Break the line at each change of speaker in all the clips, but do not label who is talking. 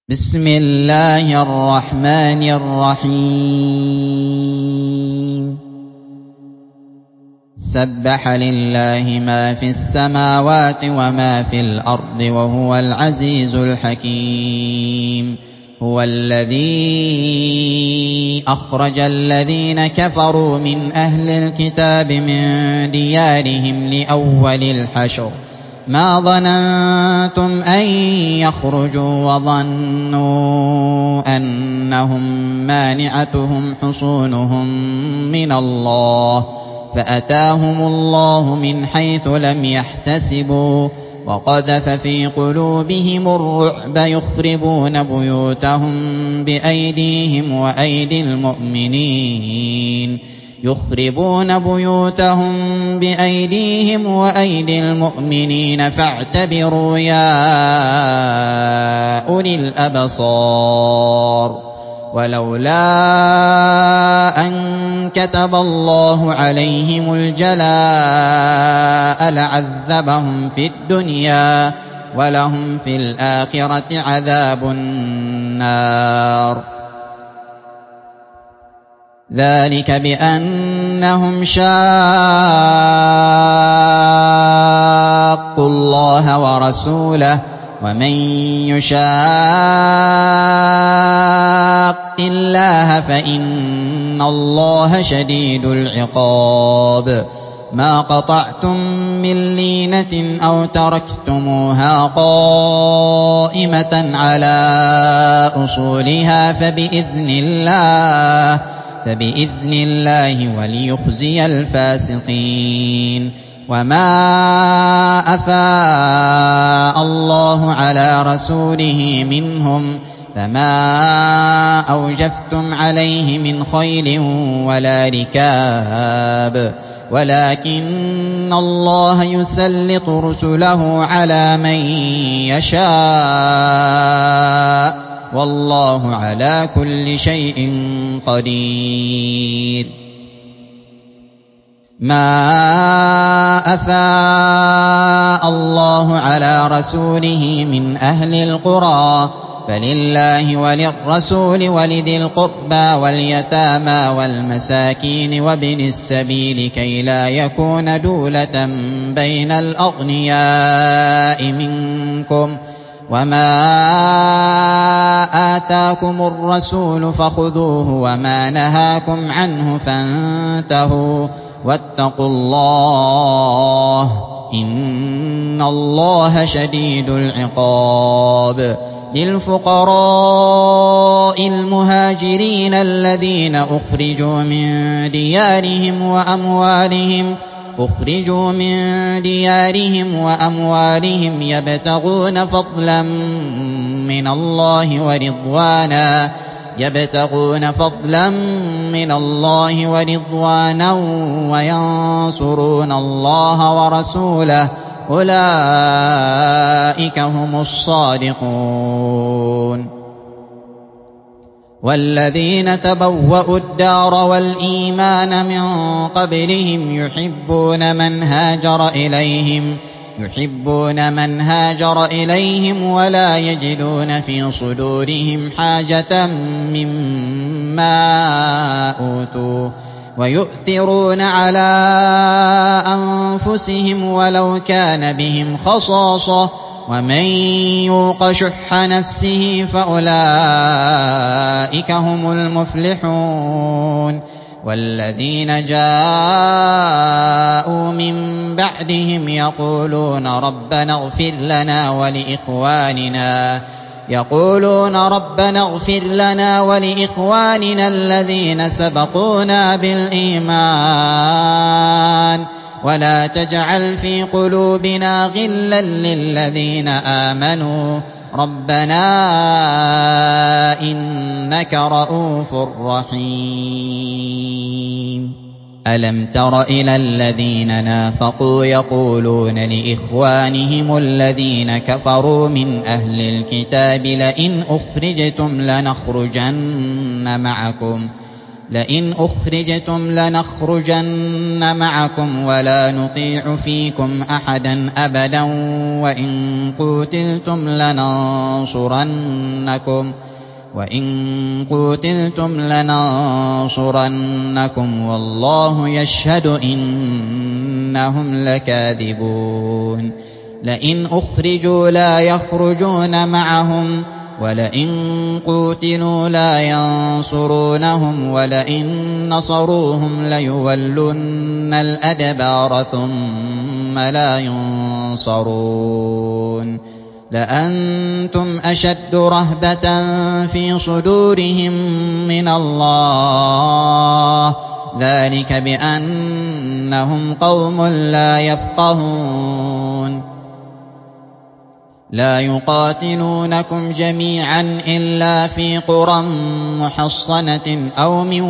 بسم الله الرحمن الرحيم سبح لله ما في السماوات وما في الأرض وهو العزيز الحكيم هو الذي أخرج الذين كفروا من أهل الكتاب من ديارهم لأول الحشر ما ظننتم أن يخرجوا وظنوا أنهم مانعتهم حصونهم من الله فأتاهم الله من حيث لم يحتسبوا وقذف في قلوبهم الرعب يخربون بأيديهم وأيدي المؤمنين فاعتبروا يا أولي الأبصار ولولا أن كتب الله عليهم الجلاء لعذبهم في الدنيا ولهم في الآخرة عذاب النار ذلك بأنهم شاقوا الله ورسوله ومن يشاق الله فإن الله شديد العقاب ما قطعتم من لينة أو تركتموها قائمة على أصولها فبإذن الله وليخزي الفاسقين وما أفاء الله على رسوله منهم فما أوجفتم عليه من خيل ولا ركاب ولكن الله يسلط رسله على من يشاء والله على كل شيء قدير ما أفاء الله على رسوله من أهل القرى فلله وللرسول ولذي القربى واليتامى والمساكين وابن السبيل كي لا يكون دولة بين الأغنياء منكم وما آتاكم الرسول فخذوه وما نهاكم عنه فانتهوا واتقوا الله إن الله شديد العقاب للفقراء المهاجرين الذين أخرجوا من ديارهم يبتغون فضلا من الله ورضوانا وينصرون الله ورسوله أولئك هم الصادقون والذين تبوأوا الدار والإيمان من قبلهم يحبون من هاجر إليهم ولا يجدون في صدورهم حاجة مما أوتوا ويؤثرون على أنفسهم ولو كان بهم خصاصة ومن يوق شح نفسه فأولئك هم المفلحون والذين جاءوا من بعدهم يقولون ربنا اغفر لنا ولإخواننا الذين سبقونا بالإيمان ولا تجعل في قلوبنا غلا للذين آمنوا ربنا إنك رءوف رحيم ألم تر إلى الذين نافقوا يقولون لإخوانهم الذين كفروا من أهل الكتاب لئن أخرجتم لنخرجن معكم لئن أخرجتم لنخرجن معكم ولا نطيع فيكم أحدا أبدا وإن قوتلتم لننصرنكم والله يشهد إنهم لكاذبون لئن أخرجوا لا يخرجون معهم ولئن قوتلوا لا ينصرونهم ولئن نصروهم ليولن الأدبار ثم لا ينصرون لأنتم أشد رهبة في صدورهم من الله ذلك بأنهم قوم لا يفقهون لا يقاتلونكم جميعا إلا في قرى محصنة أو من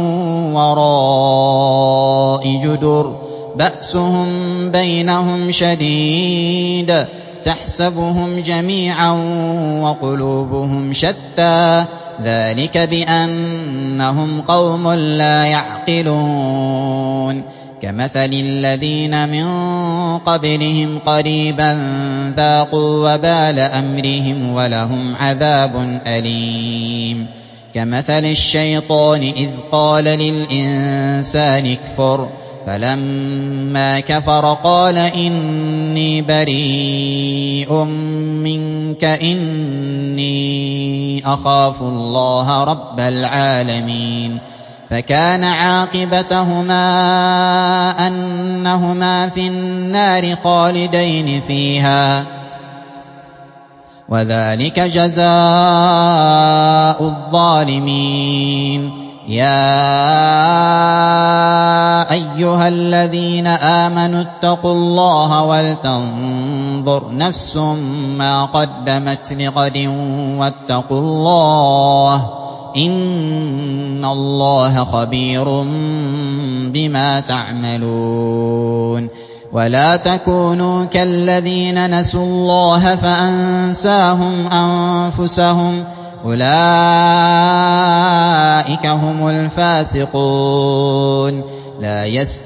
وراء جدر بأسهم بينهم شديد تحسبهم جميعا وقلوبهم شتى ذلك بأنهم قوم لا يعقلون كمثل الذين من قبلهم قريبا ذاقوا وبال أمرهم ولهم عذاب أليم كمثل الشيطان إذ قال للإنسان اكفر فلما كفر قال إني بريء منك إني أخاف الله رب العالمين فكان عاقبتهما أنهما في النار خالدين فيها وذلك جزاء الظالمين يا أيها الذين آمنوا اتقوا الله ولتنظر نفس ما قدمت لغد واتقوا الله إن الله خبير بما تعملون ولا تكونوا كالذين نسوا الله فأنساهم أنفسهم أولئك هم الفاسقون لا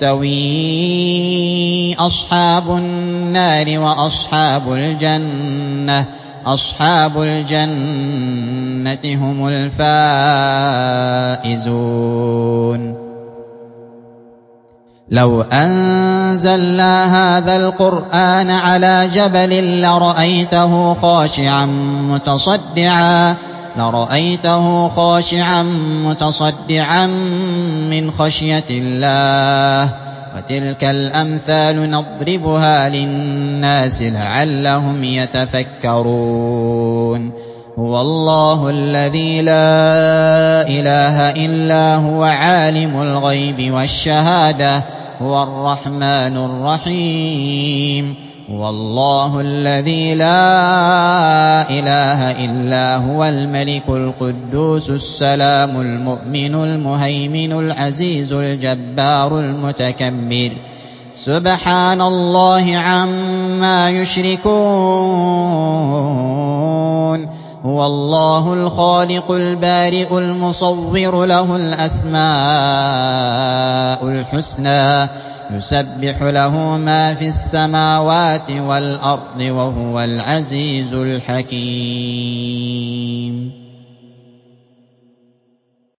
يستوي أصحاب النار وأصحاب الجنة أصحاب الجنة هم الفائزون لو أنزلنا هذا القرآن على جبل لرأيته خاشعا متصدعا من خشية الله وتلك الأمثال نضربها للناس لعلهم يتفكرون هو الله الذي لا إله إلا هو عالم الغيب والشهادة هو الرحمن الرحيم هو الله الذي لا إله إلا هو الملك القدوس السلام المؤمن المهيمن العزيز الجبار المتكبر سبحان الله عما يشركون هو الله الخالق البارئ المصور له الأسماء الحسنى يسبح له ما في السماوات والأرض وهو العزيز الحكيم